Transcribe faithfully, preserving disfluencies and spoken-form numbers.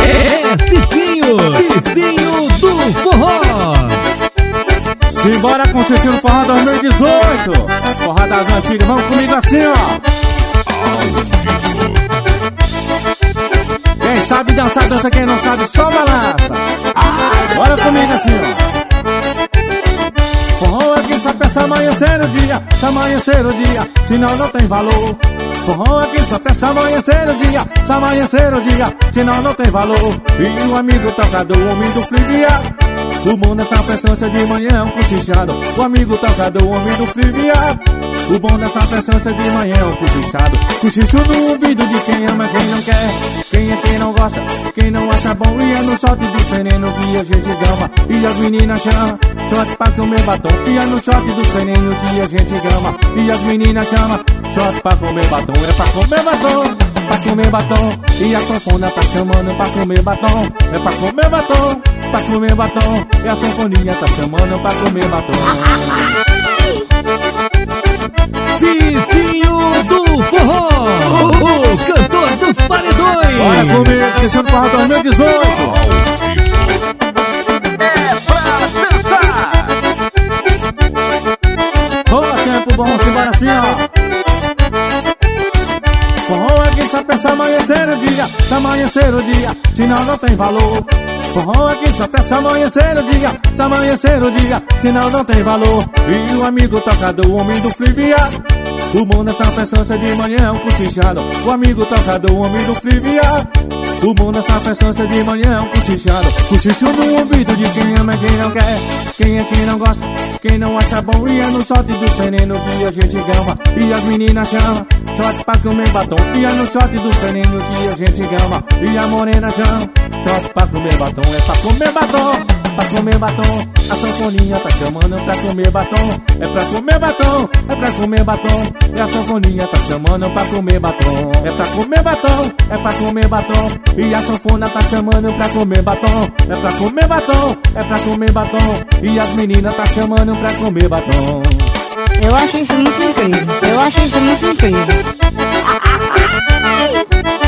É Cicinho, Cicinho do Forró. Simbora com o Cicinho do Forró dois mil e dezoito. Forró das antigas, vamos comigo assim, ó. Quem sabe dançar, dança, quem não sabe, só balança. Bora comigo assim, ó. Forró é quem só pensa amanhecer o dia, se amanhecer o dia, senão não tem valor. Forró é quem só pensa amanhecer o dia, se amanhecer o dia, senão não tem valor. E o amigo tocador, o homem do fliviar, o bom dessa festância de manhã é um cochichado. O amigo tocador, o homem do fliviar, o bom dessa festância de manhã é um cochichado. Cochicho no ouvido de quem ama, quem não quer, quem é quem não gosta, quem não acha bom. E é no shot do sereno que a gente gama, e as meninas chamam shot pra comer batom. E é no shot do sereno que a gente gama, e as meninas chamam shot pra comer batom. É pra comer batom, pra comer batom. E a sanfona tá chamando pra comer batom. É pra comer batom, pra comer batom. E a sanfoninha tá chamando pra comer batom. Cicinho do Forró, o cantor dos paredões. Bora comigo, Cicinho do Forró dois mil e dezoito. É pra dançar. Rola tempo bom, simbora assim, ó. Forró é quem só pensa amanhecer o dia, se amanhecer o dia, senão não tem valor. Forró é quem só pensa amanhecer o dia, se amanhecer o dia, senão não tem valor. E o amigo tocador, o homem do fliviar, o bom dessa festância de manhã é um cochichado. O amigo tocador, o homem do fliviar, o bom dessa festância de manhã é um cochichado. Cochicho no ouvido de quem ama, quem não quer, quem é quem não gosta, quem não acha bom. E é no shot do sereno que a gente gama, e as meninas chamam shot pra comer batom. E é no shot do sereno que a gente gama, e a morena chama shot pra comer batom. É pra comer batom, pra comer batom. A sanfoninha tá chamando pra comer batom. É pra comer batom, é pra comer batom. E a sanfoninha tá chamando pra comer batom. É pra comer batom, é pra comer batom. E a sanfona tá chamando pra comer batom. É pra comer batom, é pra comer batom. E as meninas tá chamando pra comer batom. Eu acho isso muito incrível. Eu acho isso muito incrível.